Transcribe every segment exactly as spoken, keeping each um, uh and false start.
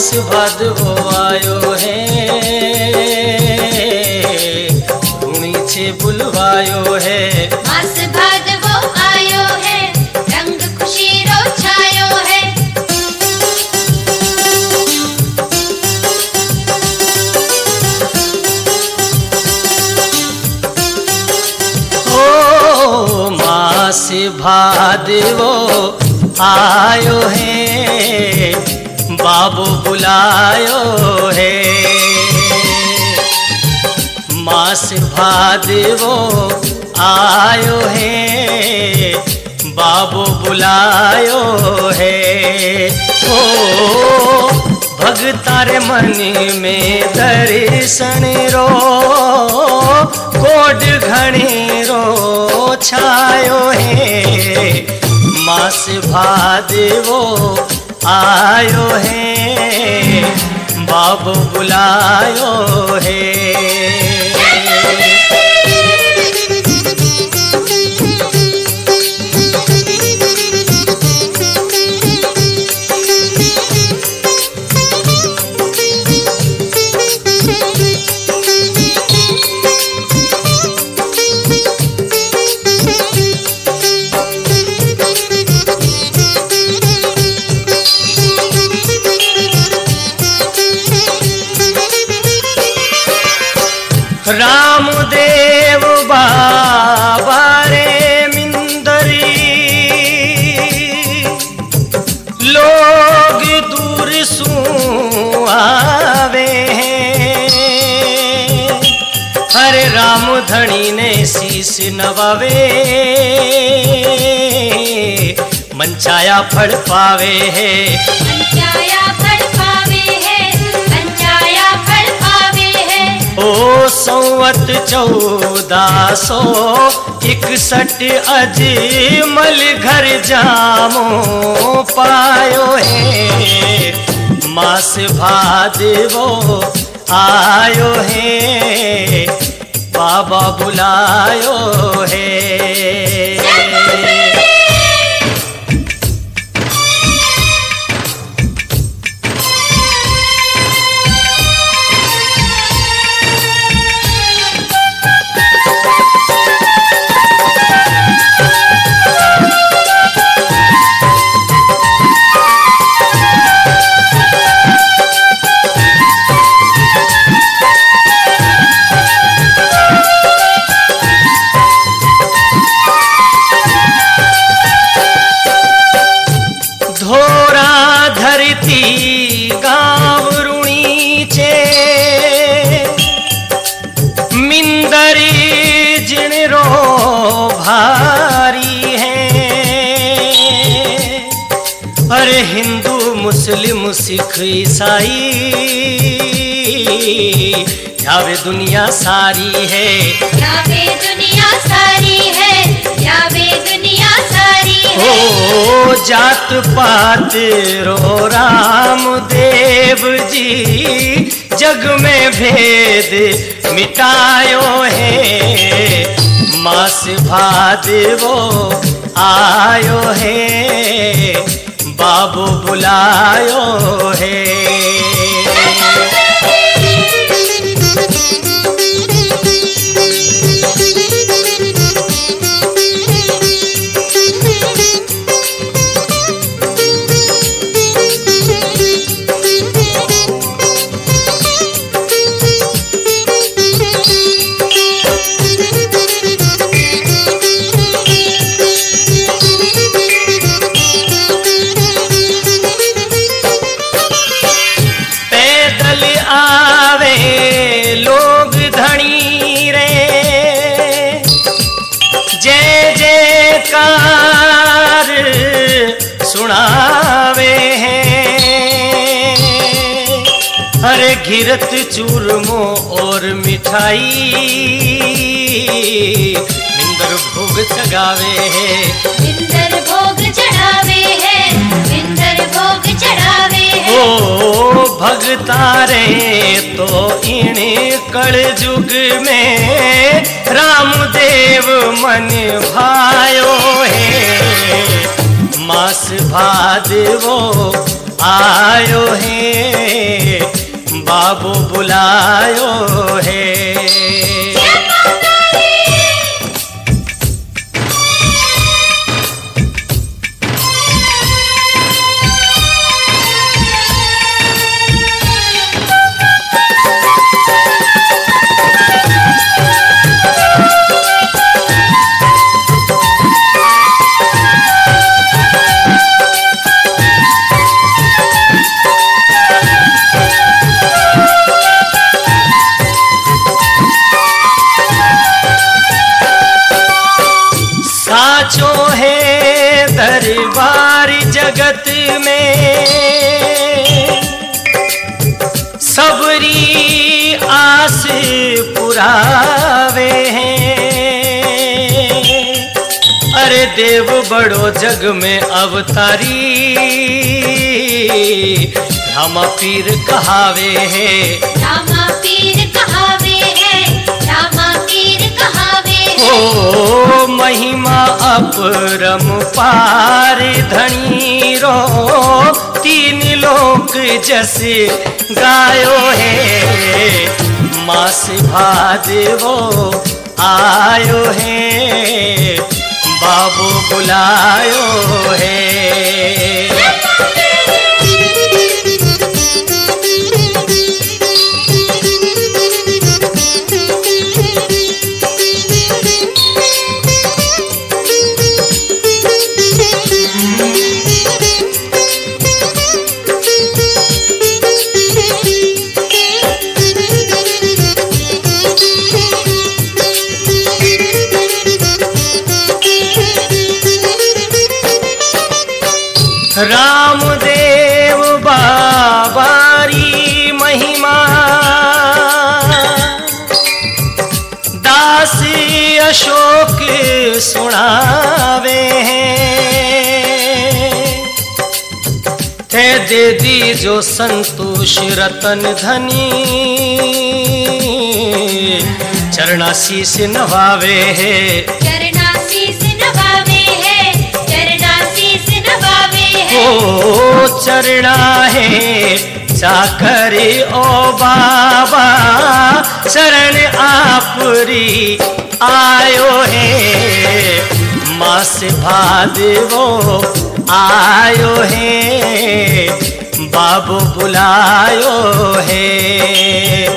मास भादवो आयो है, धूणी छे बुलवायो है। मास भादवो आयो है, रंग खुशी रो छायो है। ओ मास भादवो आयो है, बाबू बुलायो है। मास भादवो आयो है, बाबू बुलायो है। ओ भगतारे मन में दर्शन रो कोड घणी रो छायो है। मास भादवो आयो है, बाबू बुलायो है। रामदेव बाबा रे मिंदरी, लोग दूर सू आवे हैं। हरे राम धनी ने शीश नवावे, मनचाया फल पावे है। मनचाया फल पावे है, मनचाया फल पावे है। ओ संवत चौदह सौ इकसठ अजमल घर जामो पायो है। मास भादवो आयो है, बाबा बुलायो है। गाँव रुणी चे मिंदरी जिणरो भारी है। अरे हिंदू मुस्लिम सिख ईसाई यावे दुनिया सारी है। यावे दुनिया सारी है, यावे दुनिया सारी है। ओ जात पात रो रामदेव जी जग में भेद मिटायो है। मास भादवो आयो है, बाबू बुलायो है। कार सुनावे हैं। हरे घिरत चूरमो और मिठाई मिंदर भोग चढ़ावे हैं। मिंदर भोग चढ़ावे हैं, मिंदर भोग चढ़ावे हैं। ओ भगतारे तो इन कल युग में रामदेव मन भायो है। मास भादवो आयो है, बाबू बुलायो है। साचो है दरबार जगत में, सबरी आस पुरावे हैं। अरे देव बड़ो जग में अवतारी, रामा पीर कहावे है, रामा पीर कहावे है, रामा पीर कहावे है। ओ महिमा अपरम पार धनी रो, तीन लोक जस गायो है। मास भादवो आयो है, बाबू बुलायो है। रामदेव बाबारी महिमा, दास अशोक सुनावे हैं। थे दे दी जो संतोष रतन धनी, चरणाशीष नवावे है, चरणाशीष नवावे है, चरणाशीष नवावे है। ओ चरणा है चाकरी ओ बाबा, शरण आपरी आयो है। मास भादवो आयो है, बाबू बुलायो है।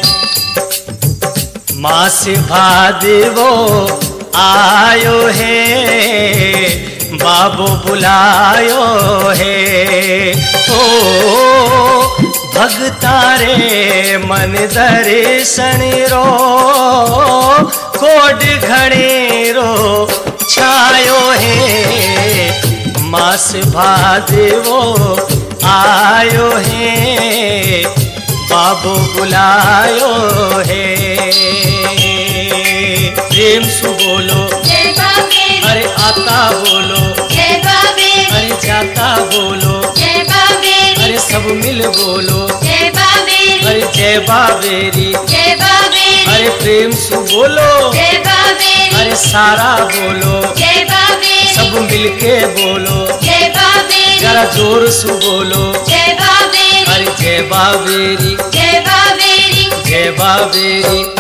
मास भादवो आयो है, बाबू बुलायो है। ओ भगतारे मन दर्शन रो, कोड घणे रो छायो है। मास भादवो आयो है, बाबू बुलायो है। प्रेम सु बोलो जय बाबेरी, अरे आता बोलो जय बाबेरी, अरे जाता बोलो जय बाबेरी, अरे सब मिल बोलो जय बाबेरी, अरे जय बाबेरी, जय बाबेरी, अरे प्रेम सु बोलो जय बाबेरी, अरे सारा बोलो जय बाबेरी, सब मिलके बोलो जय बाबेरी, जरा जोर सु बोलो जय बाबेरी, अरे जय बाबेरी, जय बाबेरी, जय बाबेरी।